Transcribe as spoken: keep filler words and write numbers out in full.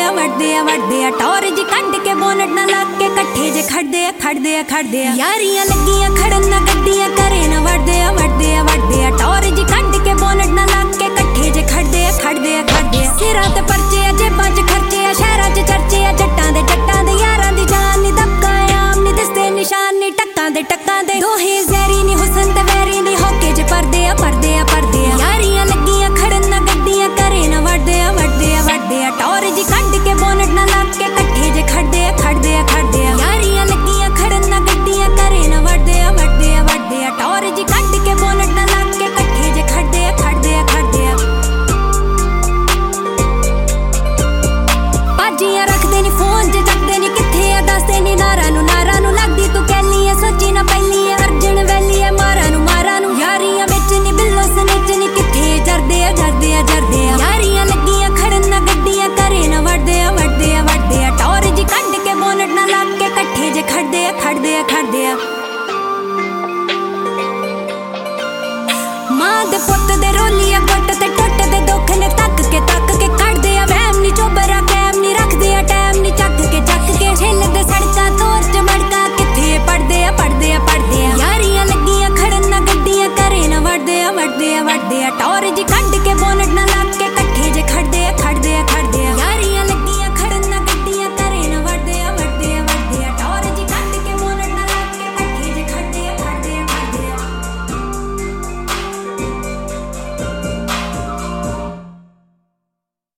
आ वड़दे आ वड़दे आ टौर जी कड्ड के बोनट ना लग के कट्ठे जे खड़दे आ खड़दे आ खड़दे आ यारियां लगियां खड़न ना गड्डियां करे ना वड़दे आ वड़दे आ वड़दे आ टौर जी कड्ड के बोनट ना लग के कट्ठे जे खड़दे आ खड़दे आ खड़दे आ सिरा ते